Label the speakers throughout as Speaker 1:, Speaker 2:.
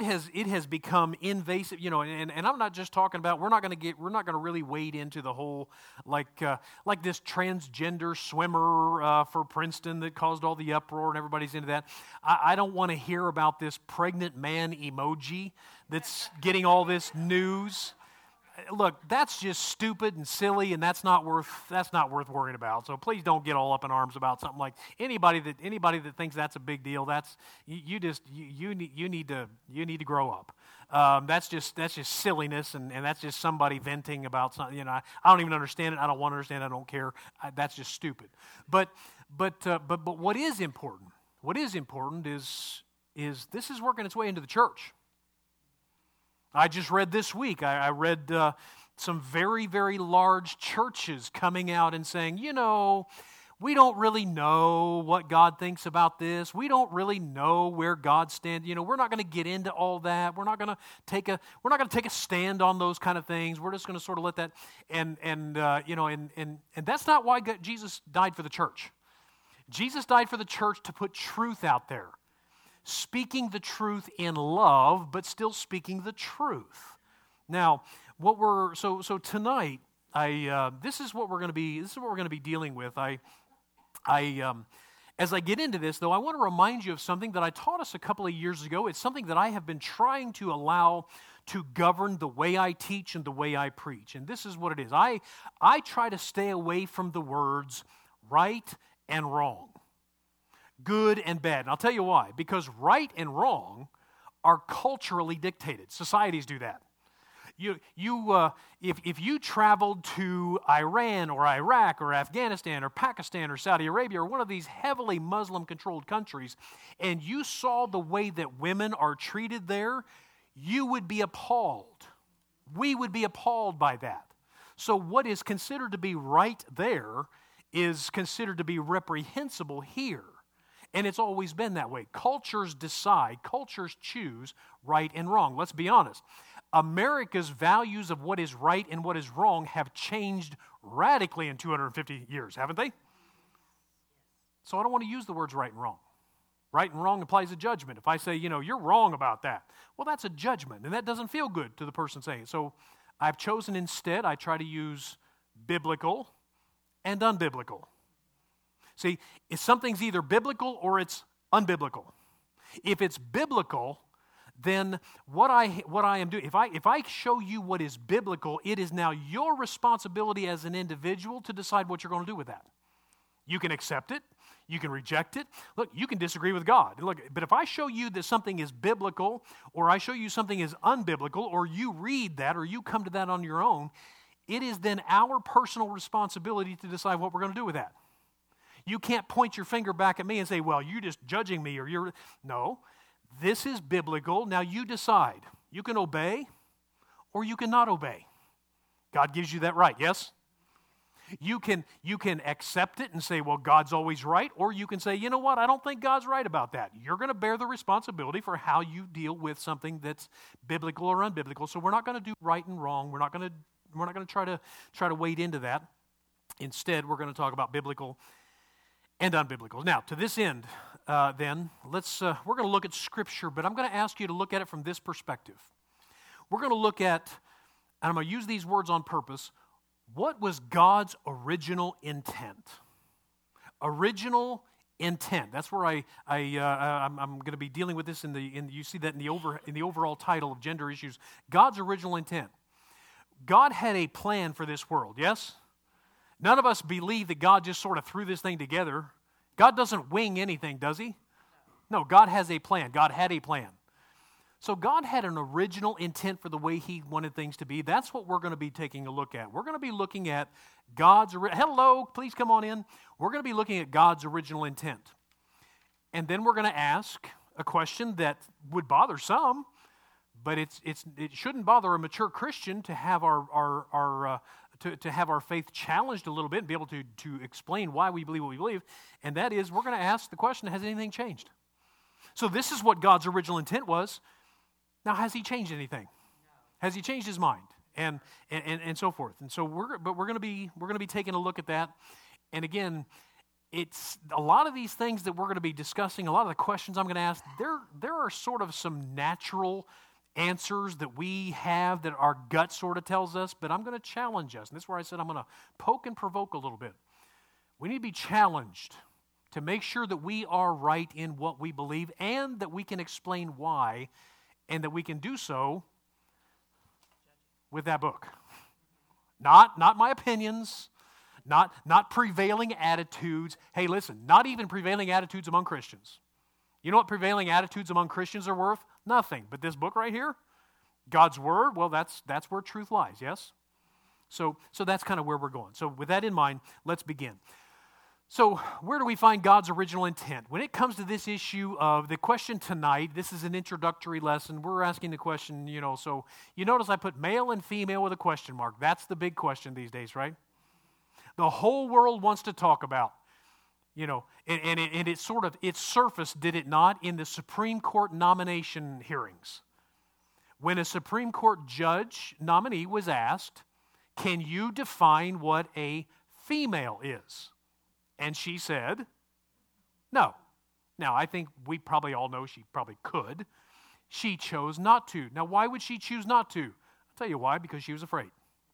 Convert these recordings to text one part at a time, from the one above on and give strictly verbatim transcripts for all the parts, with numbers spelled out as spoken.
Speaker 1: has it has become invasive, you know, and, and I'm not just talking about, we're not going to get, we're not going to really wade into the whole, like uh, like this transgender swimmer uh, for Princeton that caused all the uproar and everybody's into that. I, I don't want to hear about this pregnant man emoji that's getting all this news. Look, that's just stupid and silly, and that's not worth that's not worth worrying about. So please don't get all up in arms about something like anybody that anybody that thinks that's a big deal. That's you, you just you, you need you need to you need to grow up. Um, that's just that's just silliness, and, and that's just somebody venting about something. You know, I, I don't even understand it. I don't want to understand it. I don't care. I, that's just stupid. But but uh, but but what is important? What is important is is this is working its way into the church. I just read this week, I, I read uh, some very, very large churches coming out and saying, you know, we don't really know what God thinks about this. We don't really know where God stands. You know, we're not going to get into all that. We're not going to take a we're not going to take a stand on those kind of things. We're just going to sort of let that and and uh, you know and and and that's not why God, Jesus died for the church. Jesus died for the church to put truth out there. Speaking the truth in love, but still speaking the truth. Now, what we're so so tonight, I uh, this is what we're going to be. This is what we're going to be dealing with. I, I, um, as I get into this, though, I want to remind you of something that I taught us a couple of years ago. It's something that I have been trying to allow to govern the way I teach and the way I preach. And this is what it is. I I try to stay away from the words right and wrong. Good and bad. And I'll tell you why. Because right and wrong are culturally dictated. Societies do that. You, you, uh, if, if you traveled to Iran or Iraq or Afghanistan or Pakistan or Saudi Arabia or one of these heavily Muslim-controlled countries, and you saw the way that women are treated there, you would be appalled. We would be appalled by that. So what is considered to be right there is considered to be reprehensible here. And it's always been that way. Cultures decide, cultures choose right and wrong. Let's be honest. America's values of what is right and what is wrong have changed radically in two hundred fifty years, haven't they? So I don't want to use the words right and wrong. Right and wrong implies a judgment. If I say, you know, you're wrong about that, well, that's a judgment, and that doesn't feel good to the person saying it. So I've chosen instead, I try to use biblical and unbiblical. See, if something's either biblical or it's unbiblical. If it's biblical, then what I what I am doing, if I if I show you what is biblical, it is now your responsibility as an individual to decide what you're going to do with that. You can accept it, you can reject it. Look, you can disagree with God. Look, but if I show you that something is biblical, or I show you something is unbiblical, or you read that, or you come to that on your own, it is then our personal responsibility to decide what we're going to do with that. You can't point your finger back at me and say, well, you're just judging me, or you're... No, this is biblical. Now you decide. You can obey, or you cannot obey. God gives you that right, yes? You can, you can accept it and say, well, God's always right, or you can say, you know what, I don't think God's right about that. You're going to bear the responsibility for how you deal with something that's biblical or unbiblical. So we're not going to do right and wrong. We're not going to, we're not going to try to try to wade into that. Instead, we're going to talk about biblical and unbiblical. Now, to this end, uh, then, let's uh, we're going to look at Scripture, but I'm going to ask you to look at it from this perspective. We're going to look at, and I'm going to use these words on purpose, what was God's original intent? Original intent. That's where I, I uh, I'm, I'm going to be dealing with this in the in you see that in the over in the overall title of Gender Issues. God's original intent. God had a plan for this world. Yes. None of us believe that God just sort of threw this thing together. God doesn't wing anything, does he? No, God has a plan. God had a plan. So God had an original intent for the way he wanted things to be. That's what we're going to be taking a look at. We're going to be looking at God's... Hello, please come on in. We're going to be looking at God's original intent. And then we're going to ask a question that would bother some, but it's it's it shouldn't bother a mature Christian to have our... our, our uh, To, to have our faith challenged a little bit and be able to, to explain why we believe what we believe, and that is we're going to ask the question, has anything changed? So this is what God's original intent was. Now, has he changed anything? No. Has he changed his mind? And and, and, and so forth. And so we're but we're going to be we're going to be taking a look at that. And again, it's a lot of these things that we're going to be discussing, a lot of the questions I'm going to ask, there, there are sort of some natural answers that we have that our gut sort of tells us, but I'm going to challenge us. And this is where I said I'm going to poke and provoke a little bit. We need to be challenged to make sure that we are right in what we believe and that we can explain why, and that we can do so with that book. Not, not my opinions, not, not prevailing attitudes. Hey, listen, not even prevailing attitudes among Christians. You know what prevailing attitudes among Christians are worth? Nothing. But this book right here, God's Word, well, that's that's where truth lies, yes? So, so that's kind of where we're going. So with that in mind, let's begin. So where do we find God's original intent? When it comes to this issue of the question tonight, this is an introductory lesson. We're asking the question, you know, so you notice I put male and female with a question mark. That's the big question these days, right? The whole world wants to talk about, you know, and, and, it, and it sort of, it surfaced, did it not, in the Supreme Court nomination hearings. When a Supreme Court judge nominee was asked, can you define what a female is? And she said, no. Now, I think we probably all know she probably could. She chose not to. Now, why would she choose not to? I'll tell you why, because she was afraid.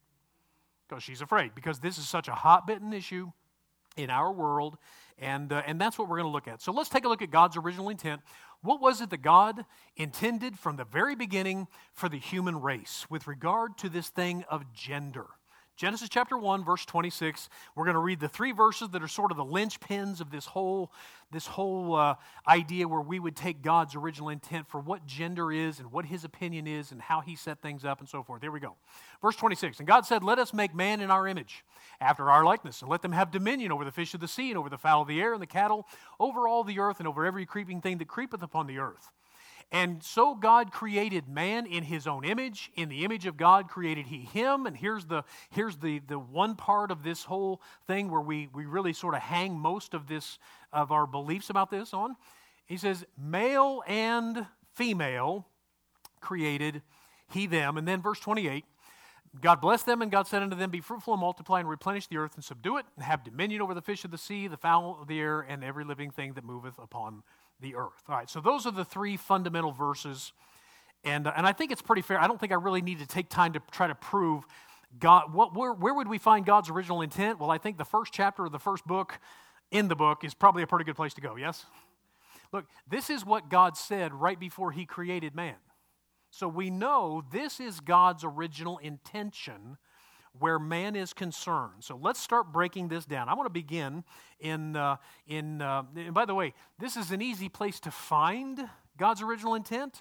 Speaker 1: Because she's afraid. Because this is such a hot-button issue in our world, and, uh, and that's what we're going to look at. So let's take a look at God's original intent. What was it that God intended from the very beginning for the human race with regard to this thing of gender? Genesis chapter one, verse twenty-six. We're going to read the three verses that are sort of the linchpins of this whole, this whole uh, idea where we would take God's original intent for what gender is and what His opinion is and how He set things up and so forth. Here we go. Verse twenty-six. And God said, let us make man in our image, after our likeness, and let them have dominion over the fish of the sea and over the fowl of the air and the cattle, over all the earth and over every creeping thing that creepeth upon the earth. And so God created man in His own image. In the image of God created He him. And here's the here's the, the one part of this whole thing where we, we really sort of hang most of this of our beliefs about this on. He says, male and female created He them. And then verse twenty-eight, God blessed them, and God said unto them, be fruitful and multiply and replenish the earth and subdue it, and have dominion over the fish of the sea, the fowl of the air, and every living thing that moveth upon the earth. All right, so those are the three fundamental verses, and uh, and I think it's pretty fair. I don't think I really need to take time to try to prove God. What where where would we find God's original intent? Well, I think the first chapter of the first book in the book is probably a pretty good place to go. Yes, look, this is what God said right before He created man. So we know this is God's original intention where man is concerned. So let's start breaking this down. I want to begin in, uh, in uh, and by the way, this is an easy place to find God's original intent.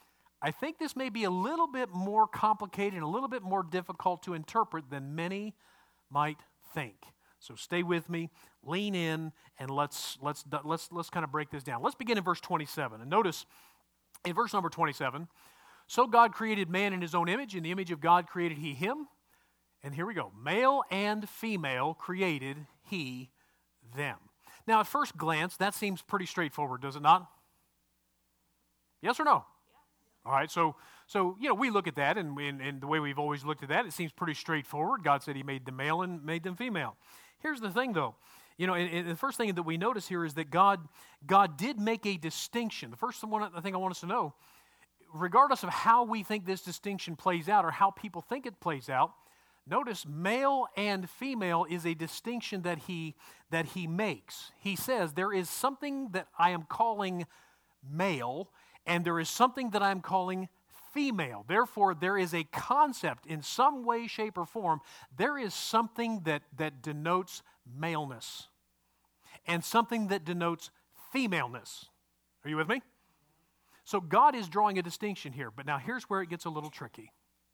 Speaker 1: I think this may be a little bit more complicated and a little bit more difficult to interpret than many might think. So stay with me, lean in, and let's let's let's let's kind of break this down. Let's begin in verse twenty-seven. And notice in verse number twenty-seven, so God created man in His own image. In the image of God created He him. And here we go. Male and female created He them. Now, at first glance, that seems pretty straightforward, does it not? Yes or no? Yeah. All right, so, so you know, we look at that, and, and, and the way we've always looked at that, it seems pretty straightforward. God said He made them male and made them female. Here's the thing, though. You know, and, and the first thing that we notice here is that God, God did make a distinction. The first one I think I want us to know, regardless of how we think this distinction plays out or how people think it plays out, notice male and female is a distinction that he that he makes. He says there is something that I am calling male and there is something that I am calling female. Therefore, there is a concept in some way, shape, or form. There is something that, that denotes maleness and something that denotes femaleness. Are you with me? So God is drawing a distinction here. But now here's where it gets a little tricky.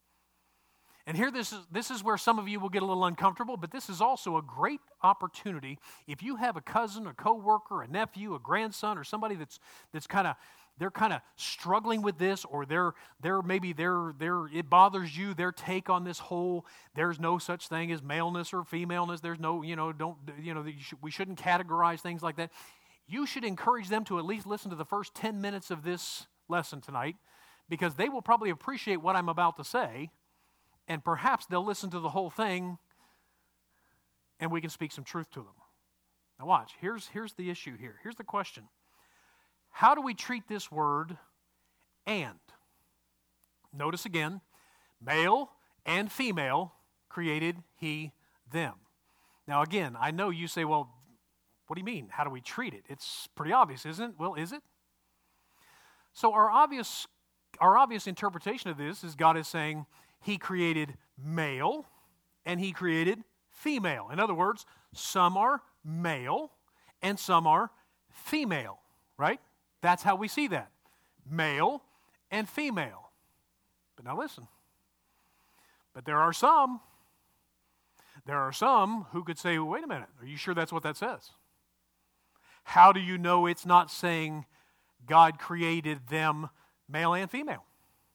Speaker 1: And here, this is, this is where some of you will get a little uncomfortable, but this is also a great opportunity. If you have a cousin, a coworker, a nephew, a grandson, or somebody that's that's kind of they're kind of struggling with this, or they're they're maybe they're they're it bothers you, their take on this whole there's no such thing as maleness or femaleness. There's no you know don't you know we shouldn't categorize things like that. You should encourage them to at least listen to the first ten minutes of this lesson tonight, because they will probably appreciate what I'm about to say. And perhaps they'll listen to the whole thing and we can speak some truth to them. Now watch, here's, here's the issue here. Here's the question. How do we treat this word and? Notice again, male and female created he them. Now again, I know you say, well, what do you mean? How do we treat it? It's pretty obvious, isn't it? Well, is it? So our obvious, our obvious interpretation of this is God is saying he created male and he created female. In other words, some are male and some are female, right? That's how we see that. Male and female. But now listen. But there are some, there are some who could say, well, wait a minute, are you sure that's what that says? How do you know it's not saying God created them male and female?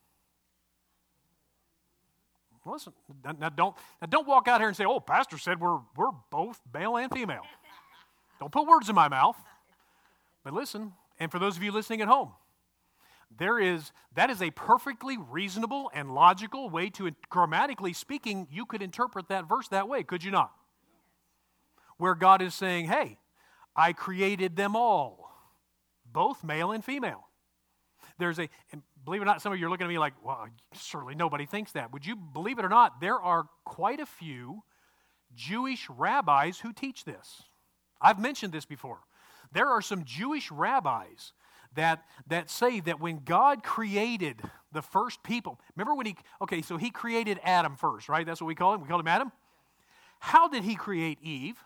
Speaker 1: Listen, now don't, now don't walk out here and say, oh, pastor said we're, we're both male and female. Don't put words in my mouth. But listen, and for those of you listening at home, there is, that is a perfectly reasonable and logical way to, grammatically speaking, you could interpret that verse that way, could you not? Where God is saying, hey, I created them all, both male and female. There's a, and believe it or not, some of you are looking at me like, well, certainly nobody thinks that. Would you believe it or not, there are quite a few Jewish rabbis who teach this. I've mentioned this before. There are some Jewish rabbis that, that say that when God created the first people, remember when he, okay, so he created Adam first, right? That's what we call him. We call him Adam. How did he create Eve?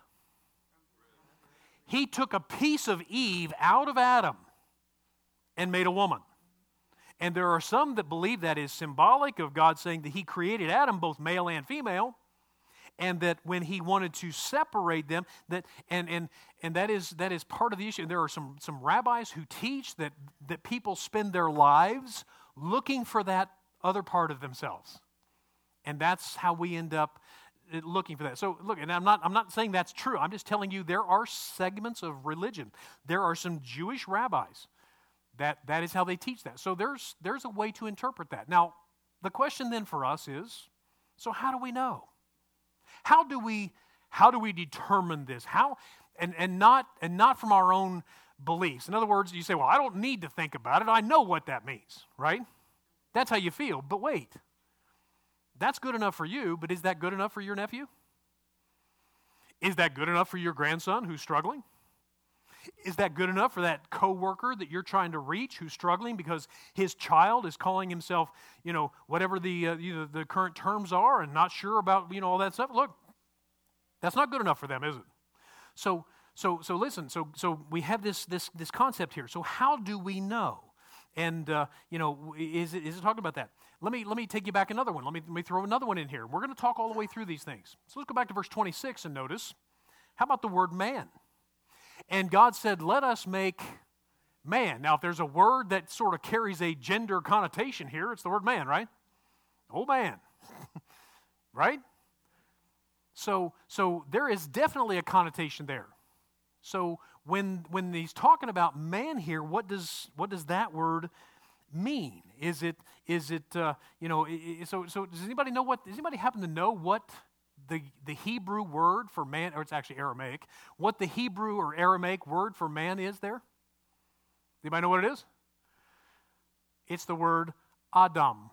Speaker 1: He took a piece of Eve out of Adam and made a woman. And there are some that believe that is symbolic of God saying that he created Adam, both male and female, and that when he wanted to separate them, that and and and that is that is part of the issue. There are some some rabbis who teach that that people spend their lives looking for that other part of themselves, and that's how we end up looking for that. So look, and I'm not I'm not saying that's true. I'm just telling you there are segments of religion. There are some Jewish rabbis that that is how they teach that. So there's there's a way to interpret that. Now, the question then for us is, so how do we know? How do we how do we determine this? How and, and not and not from our own beliefs. In other words, you say, well, I don't need to think about it. I know what that means, right? That's how you feel. But wait. That's good enough for you, but is that good enough for your nephew? Is that good enough for your grandson who's struggling? Is that good enough for that coworker that you're trying to reach who's struggling because his child is calling himself, you know, whatever the uh, you know, the current terms are and not sure about, you know, all that stuff? Look, that's not good enough for them, is it? So so so listen, so so we have this this this concept here. So how do we know? And uh, you know, is it is it talking about that? Let me let me take you back another one. Let me let me throw another one in here. We're going to talk all the way through these things. So let's go back to verse twenty-six and notice. How about the word man? And God said, let us make man. Now, if there's a word that sort of carries a gender connotation here, it's the word man, right? Oh, man. Right? So, so there is definitely a connotation there. So when when he's talking about man here, what does what does that word mean? Is it is it uh, you know? So so does anybody know what? Does anybody happen to know what the the Hebrew word for man, or it's actually Aramaic? What the Hebrew or Aramaic word for man is there? Anybody know what it is? It's the word Adam.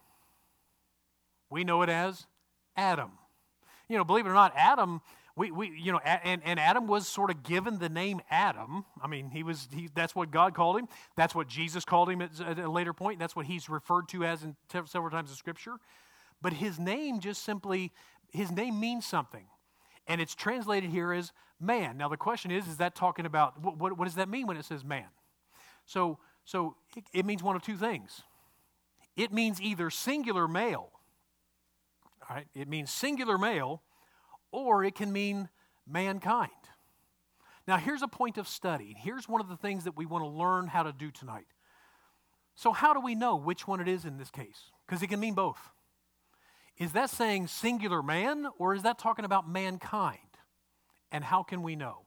Speaker 1: We know it as Adam. You know, believe it or not, Adam. We, we you know, and, and Adam was sort of given the name Adam. I mean, he was, he, that's what God called him. That's what Jesus called him at, at a later point. That's what he's referred to as in t- several times in Scripture. But his name just simply, his name means something. And it's translated here as man. Now, the question is, is that talking about, what, what, what does that mean when it says man? So, so it, it means one of two things. It means either singular male, all right? It means singular male, or it can mean mankind. Now, here's a point of study. Here's one of the things that we want to learn how to do tonight. So how do we know which one it is in this case? Because it can mean both. Is that saying singular man, or is that talking about mankind? And how can we know?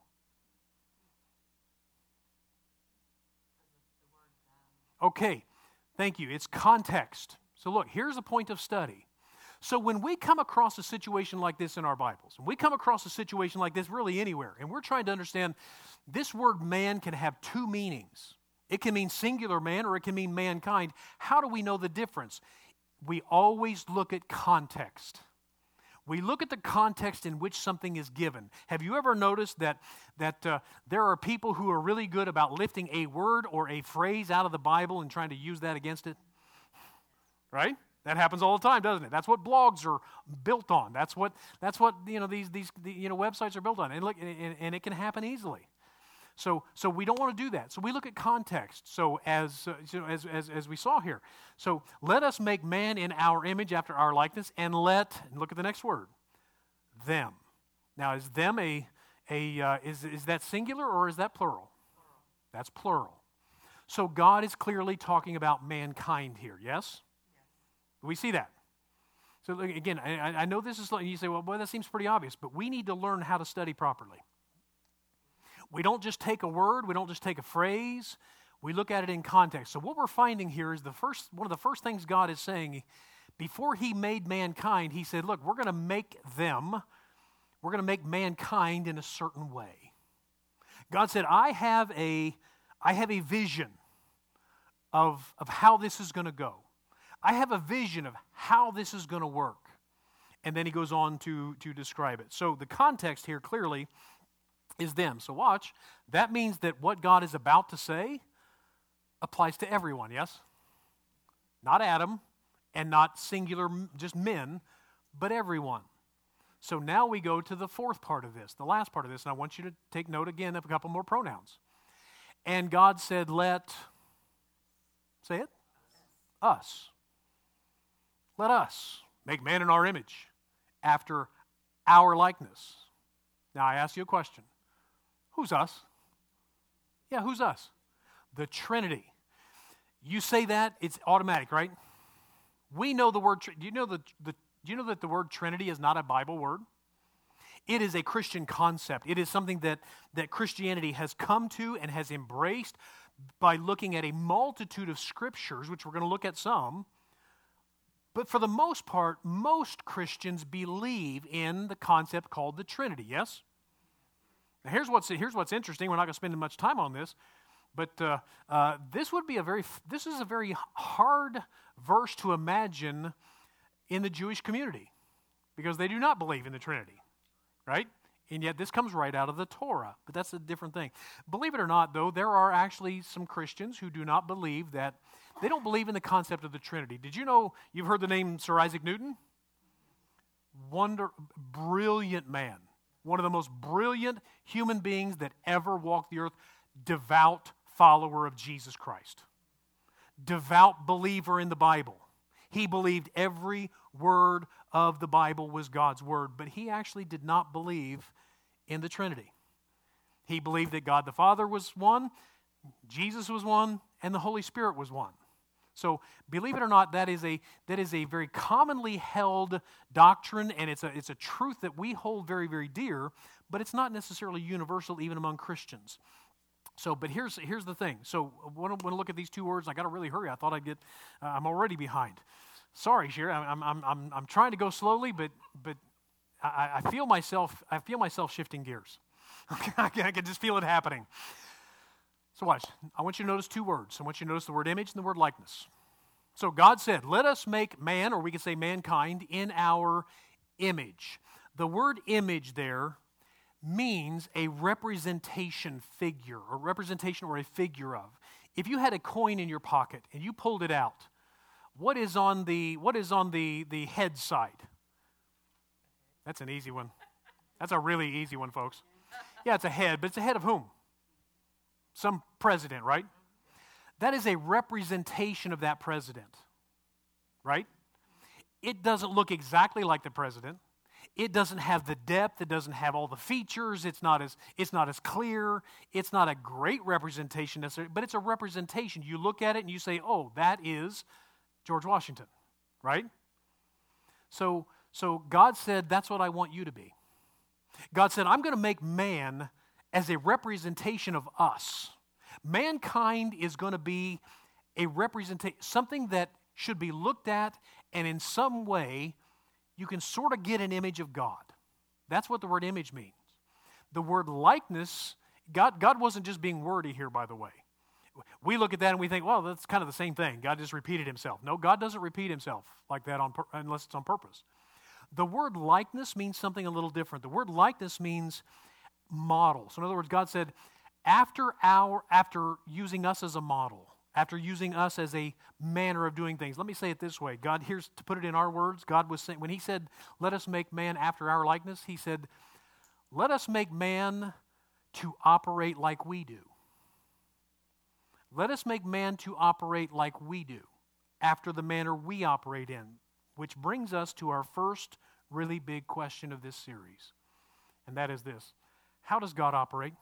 Speaker 1: Okay, thank you. It's context. So look, here's a point of study. So when we come across a situation like this in our Bibles, and we come across a situation like this really anywhere, and we're trying to understand this word man can have two meanings. It can mean singular man or it can mean mankind. How do we know the difference? We always look at context. We look at the context in which something is given. Have you ever noticed that, that uh, there are people who are really good about lifting a word or a phrase out of the Bible and trying to use that against it? Right? That happens all the time, doesn't it? That's what blogs are built on. That's what that's what you know these these the, you know websites are built on, and look, and, and it can happen easily. So so we don't want to do that. So we look at context. So as uh, so as, as as we saw here. So let us make man in our image, after our likeness, and let and look at the next word, them. Now is them a a uh, is is that singular or is that plural? That's plural. So God is clearly talking about mankind here. Yes. We see that. So again, I, I know this is, you say, well, boy, that seems pretty obvious, but we need to learn how to study properly. We don't just take a word, we don't just take a phrase, we look at it in context. So what we're finding here is the first, one of the first things God is saying, before he made mankind, he said, look, we're going to make them, we're going to make mankind in a certain way. God said, I have a, I have a vision of, of how this is going to go. I have a vision of how this is going to work. And then he goes on to, to describe it. So the context here clearly is them. So watch. That means that what God is about to say applies to everyone, yes? Not Adam and not singular, just men, but everyone. So now we go to the fourth part of this, the last part of this, and I want you to take note again of a couple more pronouns. And God said, let, say it, us. Let us make man in our image, after our likeness. Now I ask you a question. Who's us? Yeah, who's us? The Trinity. You say that, it's automatic, right? We know the word, do you know, the, the, do you know that the word Trinity is not a Bible word? It is a Christian concept. It is something that, that Christianity has come to and has embraced by looking at a multitude of scriptures, which we're going to look at some. But for the most part, most Christians believe in the concept called the Trinity, yes? Now here's what's, here's what's interesting. We're not going to spend much time on this, but uh, uh, this would be a very, this is a very hard verse to imagine in the Jewish community because they do not believe in the Trinity, right? And yet this comes right out of the Torah, but that's a different thing. Believe it or not, though, there are actually some Christians who do not believe that, they don't believe in the concept of the Trinity. Did you know, you've heard the name Sir Isaac Newton? Wonder, brilliant man. One of the most brilliant human beings that ever walked the earth. Devout follower of Jesus Christ. Devout believer in the Bible. He believed every word of the Bible was God's word, but he actually did not believe in the Trinity. He believed that God the Father was one, Jesus was one, and the Holy Spirit was one. So, believe it or not, that is a that is a very commonly held doctrine, and it's a it's a truth that we hold very, very dear, but it's not necessarily universal even among Christians. So, but here's here's the thing. So, when I want to look at these two words, I got to really hurry. I thought I'd get. Uh, I'm already behind. Sorry, Sherry. I'm I'm I'm I'm trying to go slowly, but but I, I feel myself I feel myself shifting gears. I can, I can just feel it happening. So watch. I want you to notice two words. I want you to notice the word image and the word likeness. So God said, let us make man, or we could say mankind, in our image. The word image there means a representation figure, or representation or a figure of. If you had a coin in your pocket and you pulled it out, what is on the what is on the, the head side? That's an easy one. That's a really easy one, folks. Yeah, it's a head, but it's a head of whom? Some president, right? That is a representation of that president, right? It doesn't look exactly like the president. It doesn't have the depth. It doesn't have all the features. It's not as it's not as clear. It's not a great representation necessarily, but it's a representation. You look at it and you say, "Oh, that is George Washington," right? So, so God said, "That's what I want you to be." God said, "I'm going to make man as a representation of us." Mankind is going to be a representation, something that should be looked at and in some way you can sort of get an image of God. That's what the word image means. The word likeness, God, God wasn't just being wordy here, by the way. We look at that and we think, well, that's kind of the same thing. God just repeated himself. No, God doesn't repeat himself like that on, unless it's on purpose. The word likeness means something a little different. The word likeness means model. So in other words, God said, after our, after using us as a model, after using us as a manner of doing things. Let me say it this way. God, here's to put it in our words, God was saying, when he said, let us make man after our likeness, he said, let us make man to operate like we do. Let us make man to operate like we do, after the manner we operate in, which brings us to our first really big question of this series, and that is this. How does God operate?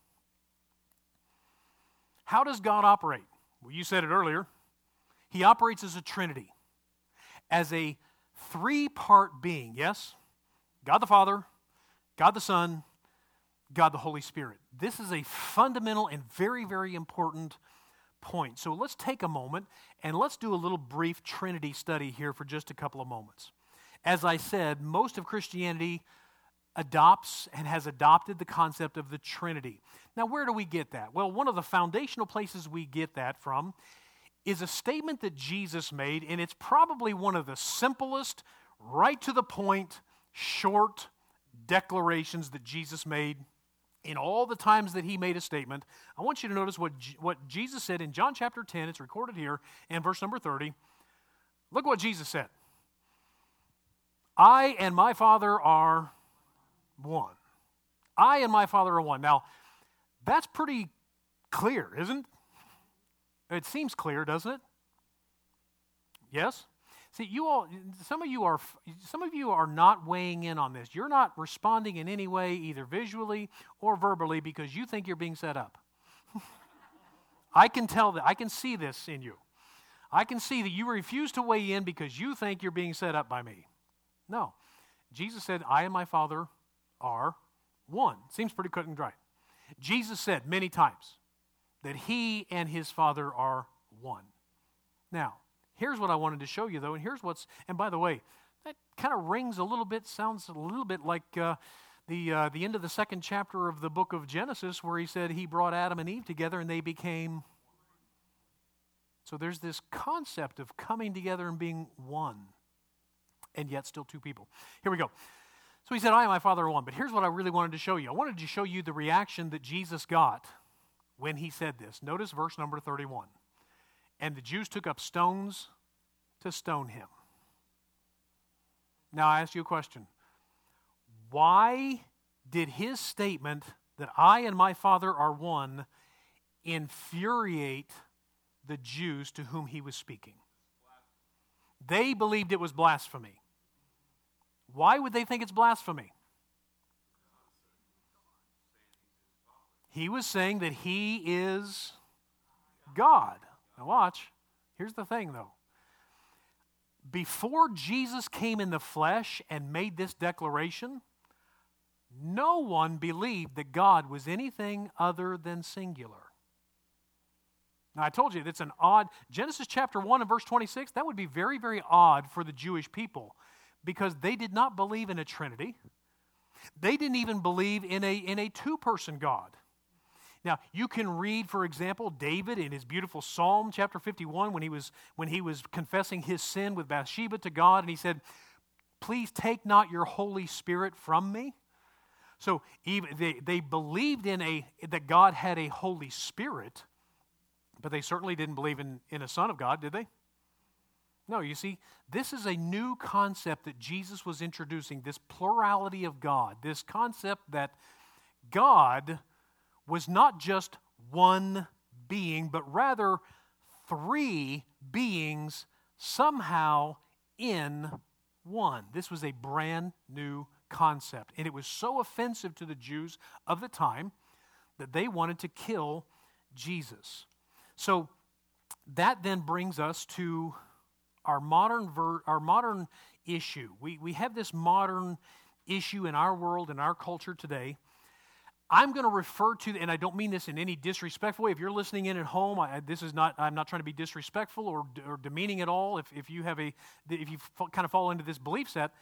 Speaker 1: How does God operate? Well, you said it earlier. He operates as a Trinity, as a three-part being, yes? God the Father, God the Son, God the Holy Spirit. This is a fundamental and very, very important point. So let's take a moment and let's do a little brief Trinity study here for just a couple of moments. As I said, most of Christianity adopts and has adopted the concept of the Trinity. Now, where do we get that? Well, one of the foundational places we get that from is a statement that Jesus made, and it's probably one of the simplest, right to the point, short declarations that Jesus made in all the times that he made a statement. I want you to notice what, what Jesus said in John chapter ten. It's recorded here in verse number thirty. Look what Jesus said. I and my Father are one. I and my Father are one. Now, that's pretty clear, isn't it? It seems clear, doesn't it? Yes? See, you all, some of you are, some of you are not weighing in on this. You're not responding in any way, either visually or verbally, because you think you're being set up. I can tell that. I can see this in you. I can see that you refuse to weigh in because you think you're being set up by me. No. Jesus said, I and my Father are one. Seems pretty cut and dry. Jesus said many times that he and his Father are one. Now, here's what I wanted to show you, though, and here's what's, and by the way, that kind of rings a little bit, sounds a little bit like uh, the uh, the end of the second chapter of the book of Genesis, where he said he brought Adam and Eve together and they became. So there's this concept of coming together and being one, and yet still two people. Here we go. So he said, I and my Father are one. But here's what I really wanted to show you. I wanted to show you the reaction that Jesus got when he said this. Notice verse number thirty-one. And the Jews took up stones to stone him. Now I ask you a question. Why did his statement that I and my Father are one infuriate the Jews to whom he was speaking? They believed it was blasphemy. Why would they think it's blasphemy? He was saying that he is God. Now watch. Here's the thing, though. Before Jesus came in the flesh and made this declaration, no one believed that God was anything other than singular. Now, I told you, that's an odd, Genesis chapter one and verse twenty-six, that would be very, very odd for the Jewish people because they did not believe in a Trinity. They didn't even believe in a, in a two-person God. Now, you can read, for example, David in his beautiful Psalm chapter fifty-one when he was when he was confessing his sin with Bathsheba to God, and he said, please take not your Holy Spirit from me. So even they, they believed in a that God had a Holy Spirit, but they certainly didn't believe in, in a Son of God, did they? No, you see, this is a new concept that Jesus was introducing, this plurality of God, this concept that God was not just one being, but rather three beings somehow in one. This was a brand new concept, and it was so offensive to the Jews of the time that they wanted to kill Jesus. So that then brings us to our modern ver- our modern issue. We we have this modern issue in our world, in our culture today. I'm going to refer to, and I don't mean this in any disrespectful way. If you're listening in at home, I, this is not. I'm not trying to be disrespectful or, or demeaning at all. If if you have a, if you f- kind of fall into this belief set,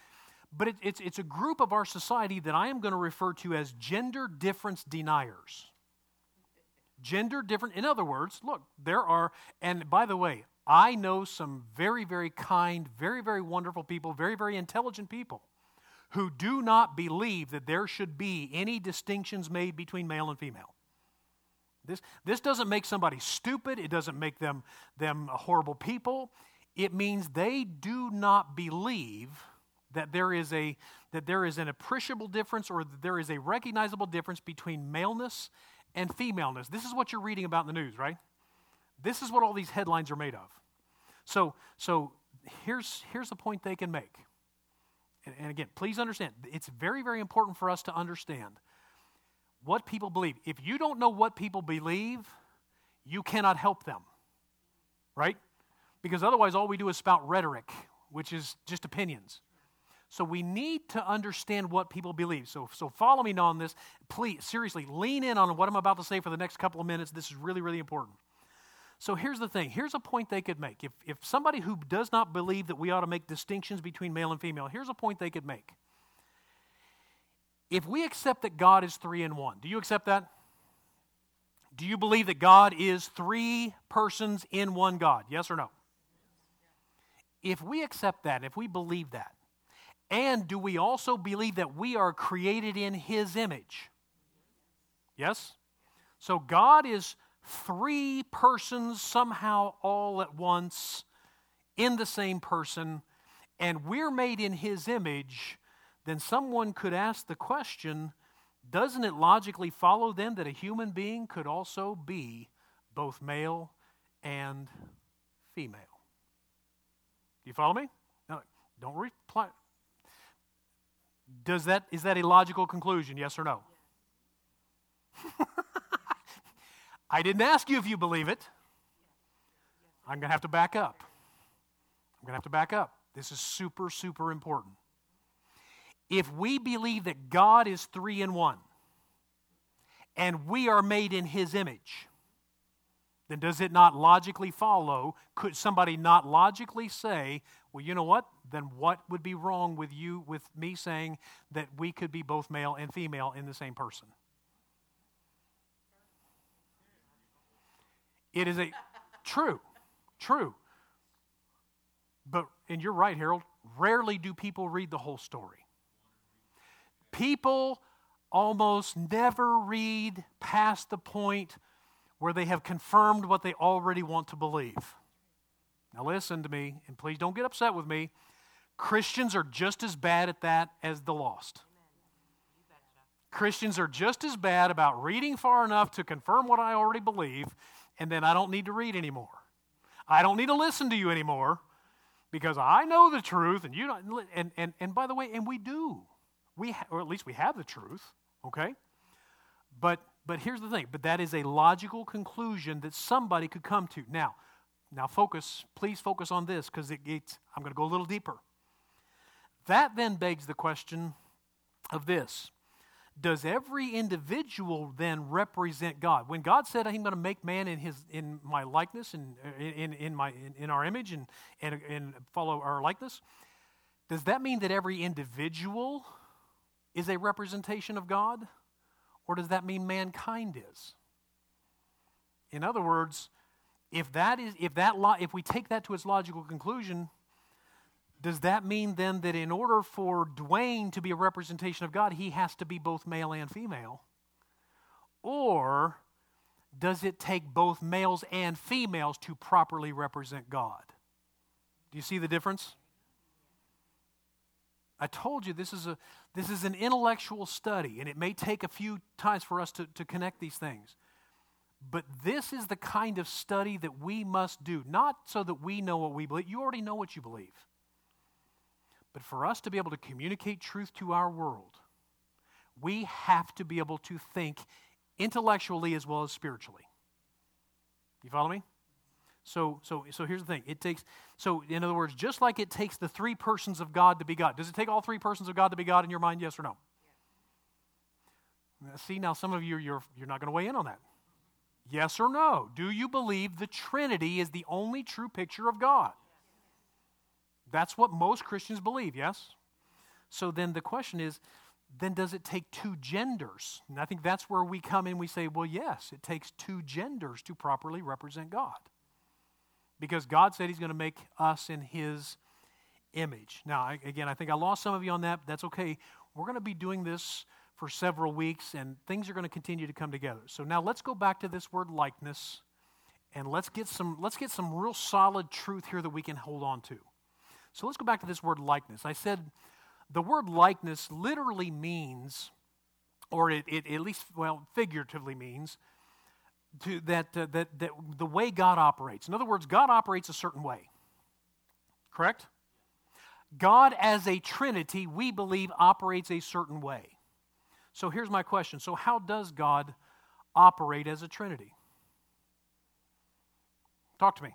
Speaker 1: but it, it's, it's a group of our society that I am going to refer to as gender difference deniers. Gender different, in other words, look, there are, and by the way, I know some very, very kind, very, very wonderful people, very, very intelligent people who do not believe that there should be any distinctions made between male and female. This, this doesn't make somebody stupid. It doesn't make them, them horrible people. It means they do not believe that there is a that there is an appreciable difference or that there is a recognizable difference between maleness and femaleness. This is what you're reading about in the news, right? This is what all these headlines are made of. So, so here's here's the point they can make. And, and again, please understand, it's very, very important for us to understand what people believe. If you don't know what people believe, you cannot help them, right? Because otherwise all we do is spout rhetoric, which is just opinions. So we need to understand what people believe. So, so follow me on this. Please, seriously, lean in on what I'm about to say for the next couple of minutes. This is really, really important. So here's the thing. Here's a point they could make. If, if somebody who does not believe that we ought to make distinctions between male and female, here's a point they could make. If we accept that God is three in one, do you accept that? Do you believe that God is three persons in one God? Yes or no? If we accept that, if we believe that, and do we also believe that we are created in His image? Yes? So God is three persons somehow all at once in the same person, and we're made in His image, then someone could ask the question, doesn't it logically follow then that a human being could also be both male and female? Do you follow me? No, don't reply. Does that, is that a logical conclusion, yes or no? I didn't ask you if you believe it. I'm going to have to back up. I'm going to have to back up. This is super, super important. If we believe that God is three in one, and we are made in His image, then does it not logically follow? Could somebody not logically say, well, you know what? Then what would be wrong with you, with me saying that we could be both male and female in the same person? It is a, true, true. But, and you're right, Harold, rarely do people read the whole story. People almost never read past the point where they have confirmed what they already want to believe. Now listen to me, and please don't get upset with me. Christians are just as bad at that as the lost. Christians are just as bad about reading far enough to confirm what I already believe, and then I don't need to read anymore. I don't need to listen to you anymore because I know the truth, and you don't. And and and by the way, and we do, we ha- or at least we have the truth, okay? But but here's the thing. But that is a logical conclusion that somebody could come to. Now, now focus. Please focus on this because it, it's. I'm going to go a little deeper. That then begs the question of this. Does every individual then represent God? When God said, "I'm going to make man in his in my likeness and in, in in my in, in our image and, and and follow our likeness," does that mean that every individual is a representation of God, or does that mean mankind is? In other words, if that is if that lo- if we take that to its logical conclusion, does that mean then that in order for Dwayne to be a representation of God, he has to be both male and female? Or does it take both males and females to properly represent God? Do you see the difference? I told you this is a this is an intellectual study, and it may take a few times for us to, to connect these things. But this is the kind of study that we must do, not so that we know what we believe. You already know what you believe. But for us to be able to communicate truth to our world, we have to be able to think intellectually as well as spiritually. You follow me? So, so, so here's the thing. It takes. So, in other words, just like it takes the three persons of God to be God, does it take all three persons of God to be God in your mind? Yes or no? Yes. See, now some of you you're you're not going to weigh in on that. Yes or no? Do you believe the Trinity is the only true picture of God? That's what most Christians believe, yes? So then the question is, then does it take two genders? And I think that's where we come in. We say, well, yes, it takes two genders to properly represent God. Because God said he's going to make us in his image. Now, I, again, I think I lost some of you on that. That's okay. We're going to be doing this for several weeks, and things are going to continue to come together. So now let's go back to this word likeness, and let's get some, let's get some real solid truth here that we can hold on to. So let's go back to this word likeness. I said the word likeness literally means, or it, it at least, well, figuratively means, to that, uh, that, that the way God operates. In other words, God operates a certain way. Correct? God as a Trinity, we believe, operates a certain way. So here's my question. So how does God operate as a Trinity? Talk to me.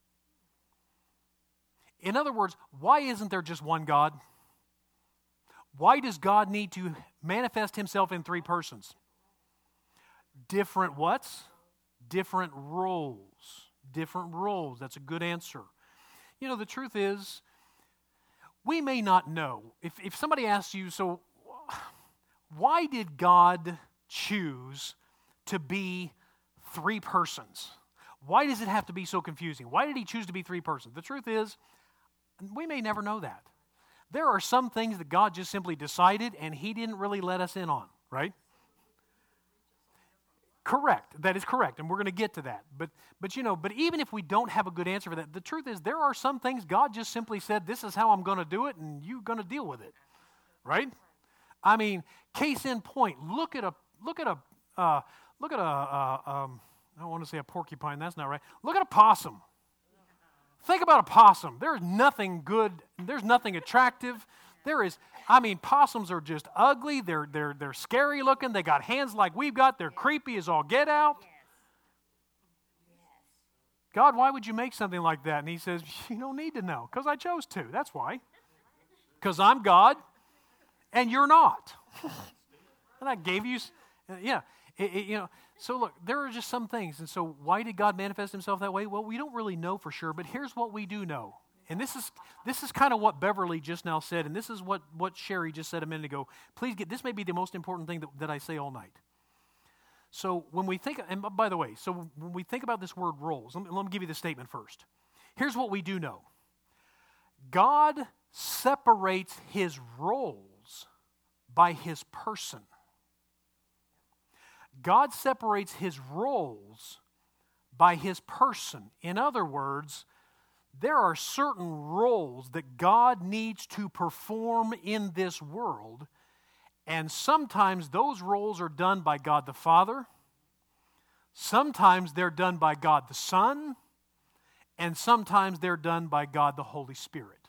Speaker 1: In other words, why isn't there just one God? Why does God need to manifest himself in three persons? Different what's? Different roles. Different roles. That's a good answer. You know, the truth is, we may not know. If, if somebody asks you, so why did God choose to be three persons? Why does it have to be so confusing? Why did he choose to be three persons? The truth is, we may never know that. There are some things that God just simply decided and he didn't really let us in on, right? Correct. That is correct, and we're going to get to that. But, but you know, but even if we don't have a good answer for that, the truth is there are some things God just simply said, this is how I'm going to do it, and you're going to deal with it, right? I mean, case in point, look at a, look at a, uh, look at a, uh, um, I don't want to say a porcupine, that's not right. Look at a possum. Think about a possum. There's nothing good, there's nothing attractive. There is, I mean, possums are just ugly. They're they're they're scary looking. They got hands like we've got. They're creepy as all get out. God, why would you make something like that? And he says, you don't need to know, because I chose to. That's why. Because I'm God, and you're not. And I gave you, yeah, it, it, you know. So look, there are just some things. And so why did God manifest himself that way? Well, we don't really know for sure, but here's what we do know. And this is this is kind of what Beverly just now said, and this is what, what Sherry just said a minute ago. Please get, this may be the most important thing that, that I say all night. So when we think, and by the way, so when we think about this word roles, let me, let me give you the statement first. Here's what we do know. God separates his roles by his person. God separates his roles by his person. In other words, there are certain roles that God needs to perform in this world, and sometimes those roles are done by God the Father, sometimes they're done by God the Son, and sometimes they're done by God the Holy Spirit.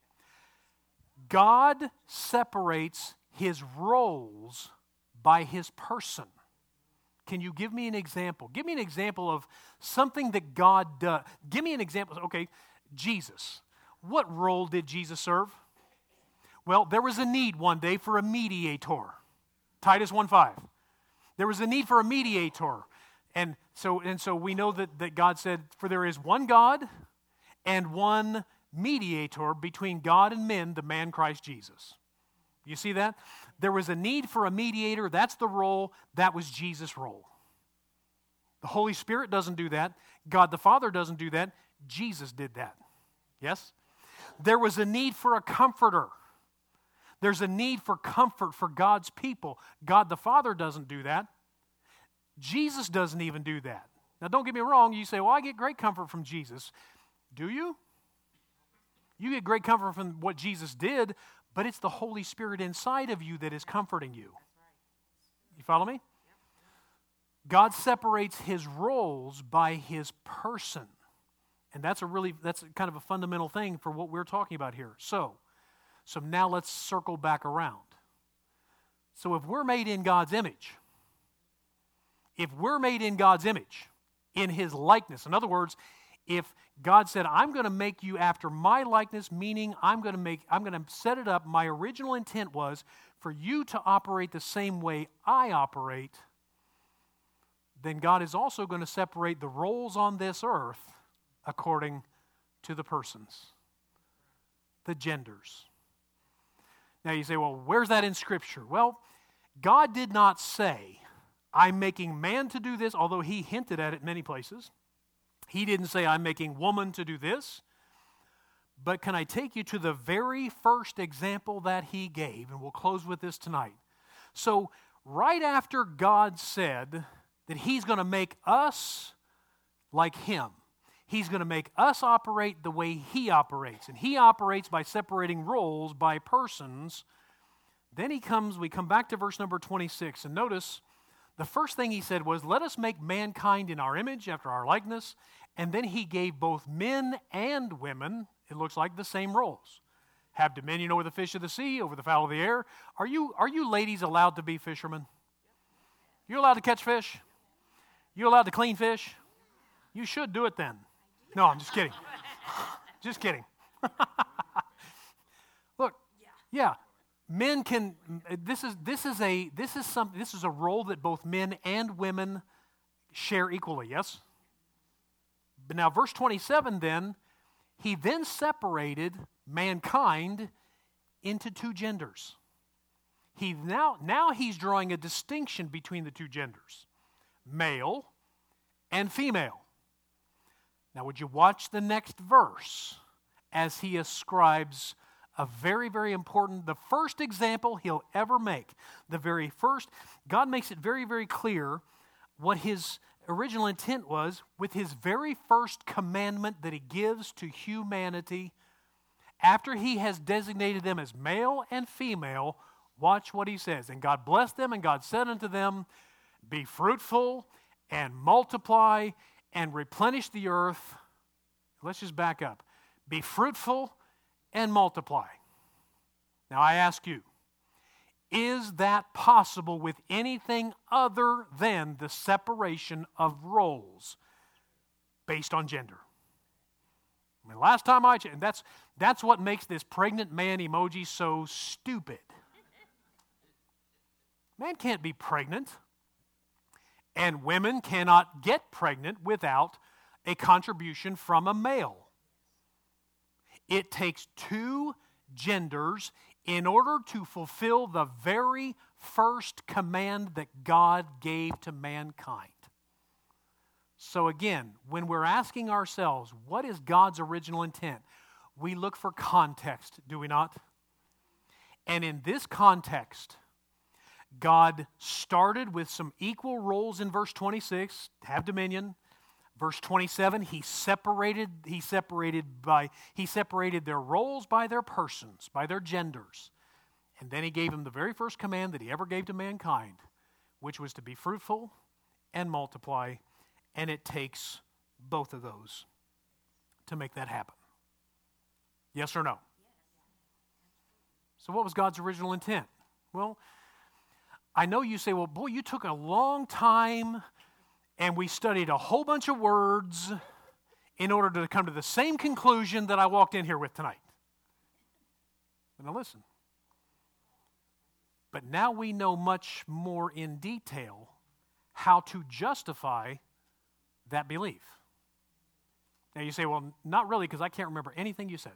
Speaker 1: God separates his roles by his person. Can you give me an example? Give me an example of something that God does. Give me an example. Okay, Jesus. What role did Jesus serve? Well, there was a need one day for a mediator. Titus one five. There was a need for a mediator. And so, and so we know that, that God said, for there is one God and one mediator between God and men, the man Christ Jesus. You see that? There was a need for a mediator. That's the role. That was Jesus' role. The Holy Spirit doesn't do that. God the Father doesn't do that. Jesus did that. Yes? There was a need for a comforter. There's a need for comfort for God's people. God the Father doesn't do that. Jesus doesn't even do that. Now, don't get me wrong. You say, well, I get great comfort from Jesus. Do you? You get great comfort from what Jesus did, but it's the Holy Spirit inside of you that is comforting you. You follow me? God separates his roles by his person. And that's a really, that's kind of a fundamental thing for what we're talking about here. So, so now let's circle back around. So if we're made in God's image, if we're made in God's image, in his likeness, in other words, if God said, I'm going to make you after my likeness, meaning I'm going to make, I'm going to set it up, my original intent was for you to operate the same way I operate, then God is also going to separate the roles on this earth according to the persons, the genders. Now you say, well, where's that in Scripture? Well, God did not say, I'm making man to do this, although he hinted at it many places. He didn't say, I'm making woman to do this. But can I take you to the very first example that he gave? And we'll close with this tonight. So, right after God said that he's going to make us like him, he's going to make us operate the way he operates. And he operates by separating roles by persons. Then he comes, we come back to verse number twenty-six. And notice, the first thing he said was, let us make mankind in our image, after our likeness. And then he gave both men and women, it looks like, the same roles. Have dominion over the fish of the sea, over the fowl of the air. Are you, are you ladies allowed to be fishermen? You allowed to catch fish? You allowed to clean fish? You should do it then. No, I'm just kidding. Just kidding. Look, yeah, men can. This is this is a this is something. This is a role that both men and women share equally. Yes. But now, verse twenty-seven. Then he then separated mankind into two genders. He now now he's drawing a distinction between the two genders, male and female. Now, would you watch the next verse as he ascribes a very, very important, the first example he'll ever make, the very first, God makes it very, very clear what his original intent was with his very first commandment that he gives to humanity. After he has designated them as male and female, watch what he says. And God blessed them, and God said unto them, be fruitful and multiply and replenish the earth. Let's just back up. Be fruitful and multiply. Now I ask you, is that possible with anything other than the separation of roles based on gender? I mean, last time I checked, and that's, that's what makes this pregnant man emoji so stupid. Man can't be pregnant. And women cannot get pregnant without a contribution from a male. It takes two genders in order to fulfill the very first command that God gave to mankind. So again, when we're asking ourselves, what is God's original intent? We look for context, do we not? And in this context, God started with some equal roles in verse twenty-six, have dominion. Verse twenty-seven, he separated, he separated by, he separated their roles by their persons, by their genders. And then he gave them the very first command that he ever gave to mankind, which was to be fruitful and multiply. And it takes both of those to make that happen. Yes or no? So what was God's original intent? Well, I know you say, well, boy, you took a long time and we studied a whole bunch of words in order to come to the same conclusion that I walked in here with tonight. But now listen. But now we know much more in detail how to justify that belief. Now you say, well, not really, because I can't remember anything you said.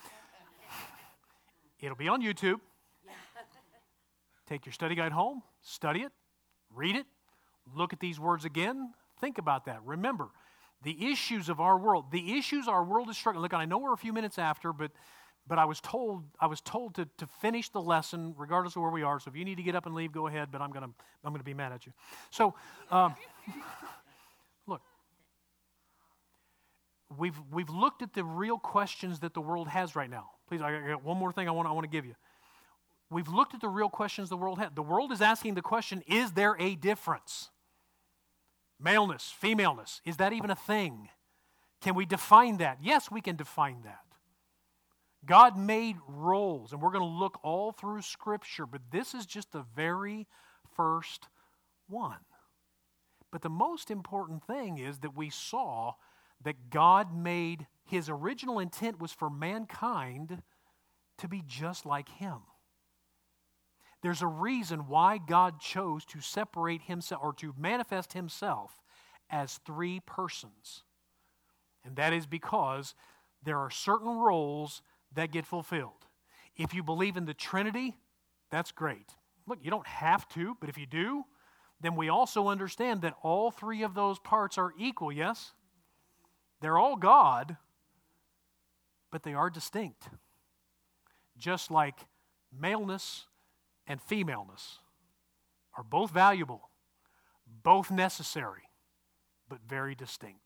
Speaker 1: It'll be on YouTube. Take your study guide home, study it, read it, look at these words again, think about that. Remember, the issues of our world, the issues our world is struggling. Look, I know we're a few minutes after, but but I was told I was told to, to finish the lesson regardless of where we are. So if you need to get up and leave, go ahead, but I'm gonna I'm gonna be mad at you. So um, look, we've we've looked at the real questions that the world has right now. Please, I got one more thing I want I want to give you. We've looked at the real questions the world has. The world is asking the question, is there a difference? Maleness, femaleness, is that even a thing? Can we define that? Yes, we can define that. God made roles, and we're going to look all through Scripture, but this is just the very first one. But the most important thing is that we saw that God made, his original intent was for mankind to be just like him. There's a reason why God chose to separate himself or to manifest himself as three persons. And that is because there are certain roles that get fulfilled. If you believe in the Trinity, that's great. Look, you don't have to, but if you do, then we also understand that all three of those parts are equal, yes? They're all God, but they are distinct. Just like maleness and femaleness are both valuable, both necessary, but very distinct.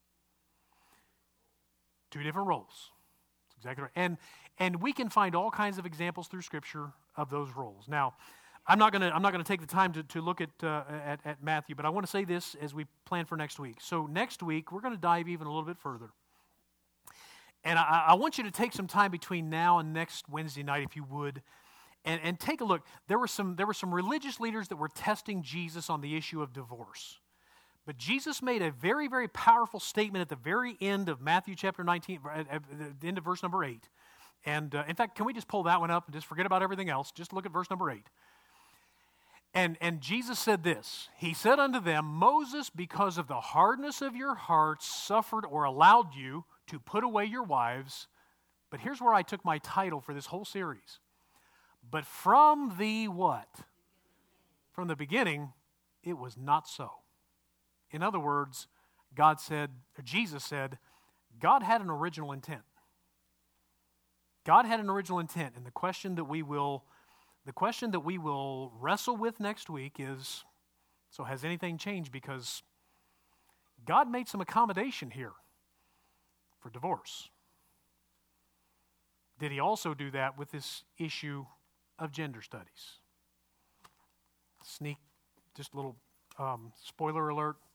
Speaker 1: Two different roles. That's exactly right. And and we can find all kinds of examples through Scripture of those roles. Now, I'm not going to I'm not going to take the time to, to look at, uh, at at Matthew, but I want to say this as we plan for next week. So next week we're going to dive even a little bit further, and I, I want you to take some time between now and next Wednesday night, if you would, and, and take a look. There were some there were some religious leaders that were testing Jesus on the issue of divorce, but Jesus made a very very powerful statement at the very end of Matthew chapter nineteen, at, at the end of verse number eight. And uh, in fact, can we just pull that one up and just forget about everything else? Just look at verse number eight. And, and Jesus said this, he said unto them, Moses, because of the hardness of your hearts, suffered or allowed you to put away your wives. But here's where I took my title for this whole series. But from the what? From the beginning, it was not so. In other words, God said, or Jesus said, God had an original intent. God had an original intent, and the question that we will The question that we will wrestle with next week is, so has anything changed? Because God made some accommodation here for divorce. Did he also do that with this issue of gender studies? Sneak, just a little um, spoiler alert.